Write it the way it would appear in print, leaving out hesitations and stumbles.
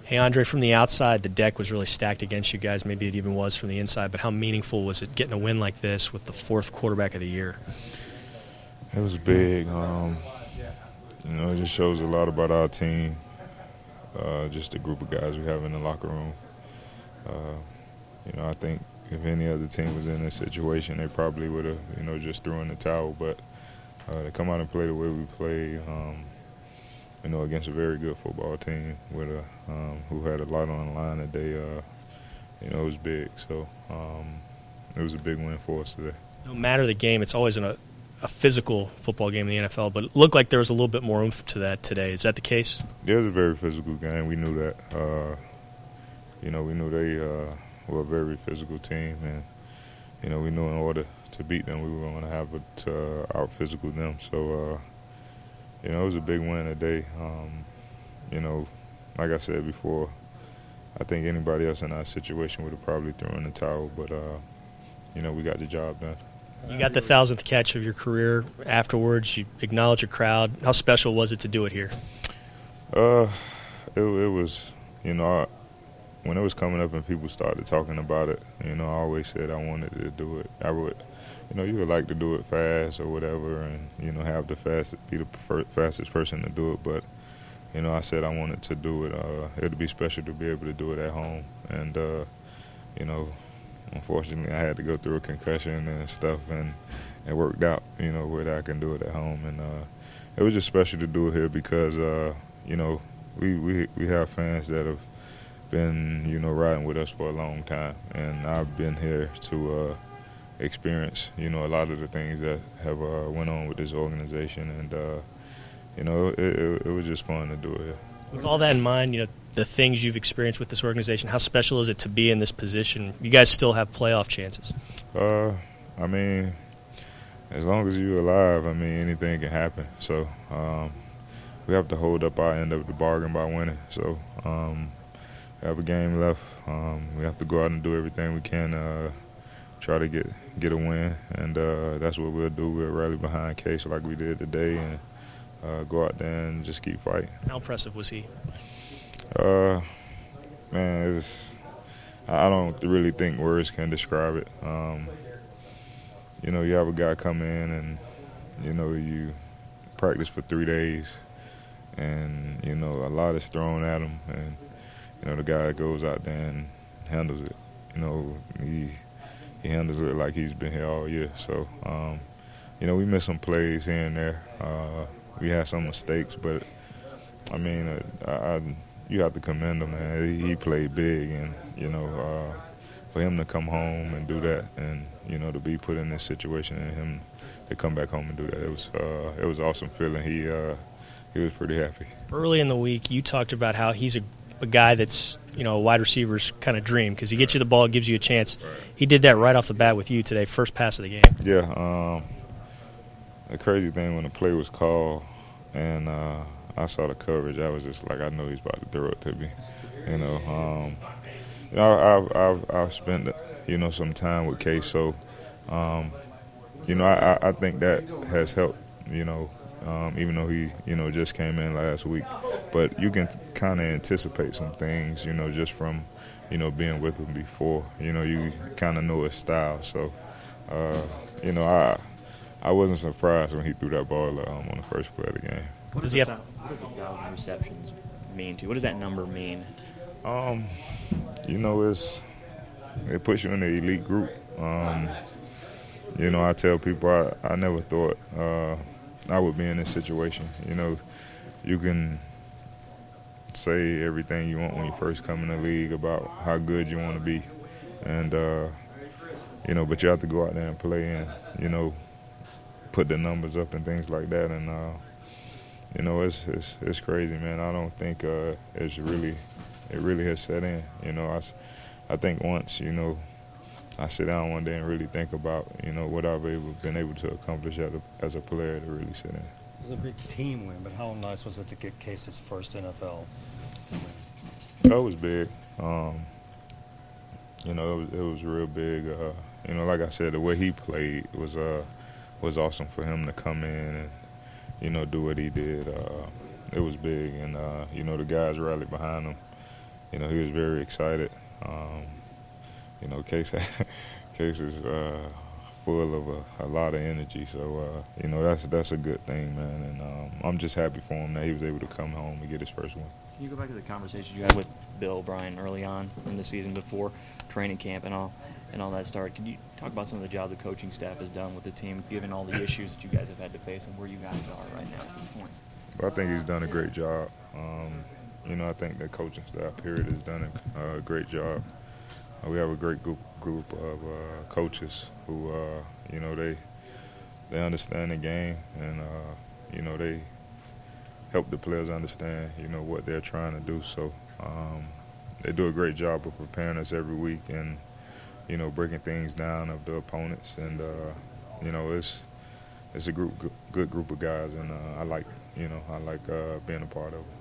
Hey, Andre, from the outside, the deck was really stacked against you guys. Maybe it even was from the inside, but how meaningful was it getting a win like this with the fourth quarterback of the year? It was big. It just shows a lot about our team, just the group of guys we have in the locker room. I think if any other team was in this situation, they probably would have, just threw in the towel. But to come out and play the way we played, against a very good football team with who had a lot on the line today, it was big. So it was a big win for us today. No matter the game, it's always a physical football game in the NFL, but it looked like there was a little bit more oomph to that today. Is that the case? Yeah, it was a very physical game. We knew that. We knew they were a very physical team, and we knew in order to beat them, we were going to have to out-physical them. So, it was a big win today. Like I said before, I think anybody else in our situation would have probably thrown in the towel, but, we got the job done. You got the 1,000th catch of your career afterwards. You acknowledge your crowd. How special was it to do it here? It was, when it was coming up and people started talking about it, I always said I wanted to do it. I would, you would like to do it fast or whatever and, have the fastest person to do it. But, I said I wanted to do it. It would be special to be able to do it at home. And, unfortunately, I had to go through a concussion and stuff, and it worked out, where I can do it at home. And it was just special to do it here because, we have fans that have been, riding with us for a long time. And I've been here to experience, a lot of the things that have went on with this organization. And, it was just fun to do it here. With all that in mind, the things you've experienced with this organization, how special is it to be in this position? You guys still have playoff chances. As long as you're alive, anything can happen. So we have to hold up our end of the bargain by winning. So we have a game left. We have to go out and do everything we can, try to get a win, and that's what we'll do. We'll rally behind Case like we did today and go out there and just keep fighting. How impressive was he? I don't really think words can describe it. You have a guy come in and, you practice for 3 days and, a lot is thrown at him and, the guy goes out there and handles it. He handles it like he's been here all year. So, we missed some plays here and there. We had some mistakes, but, you have to commend him, man. He played big, and, for him to come home and do that and, to be put in this situation and him to come back home and do that, it was awesome feeling. He was pretty happy. Early in the week, you talked about how he's a guy that's, a wide receiver's kind of dream because he gets you the ball, gives you a chance. Right. He did that right off the bat with you today, first pass of the game. Yeah. The crazy thing, when the play was called and I saw the coverage, I was just like, I know he's about to throw it to me. I've spent, some time with Case, so, I think that has helped, even though he, just came in last week. But you can kind of anticipate some things, just from, being with him before. You kind of know his style. So, I wasn't surprised when he threw that ball on the first play of the game. What does he have? What does 1,000 receptions mean to you? What does that number mean? It puts you in the elite group. I tell people I never thought I would be in this situation. You can say everything you want when you first come in the league about how good you want to be, and but you have to go out there and play and put the numbers up and things like that, and it's crazy, man. I don't think it really has set in. I think once I sit down one day and really think about what I've been able to accomplish as a player, to really sit in. It was a big team win, but how nice was it to get Case's first NFL win? That was big. It was real big. Like I said, the way he played was awesome for him to come in and do what he did. It was big, and the guys rallied behind him. you know, he was very excited. You know, Case Case is full of a lot of energy, so you know that's a good thing, man. And I'm just happy for him that he was able to come home and get his first win. Can you go back to the conversation you had with Bill O'Brien early on in the season before training camp and all that started? Can you talk about some of the job the coaching staff has done with the team, given all the issues that you guys have had to face and where you guys are right now at this point? But I think he's done a great job. You know, I think the coaching staff, period, has done a great job. We have a great group of coaches who, you know, they understand the game and, you know, they help the players understand, you know, what they're trying to do. So they do a great job of preparing us every week and, you know, breaking things down of the opponents. And, you know, it's a good group of guys, and I like being a part of it.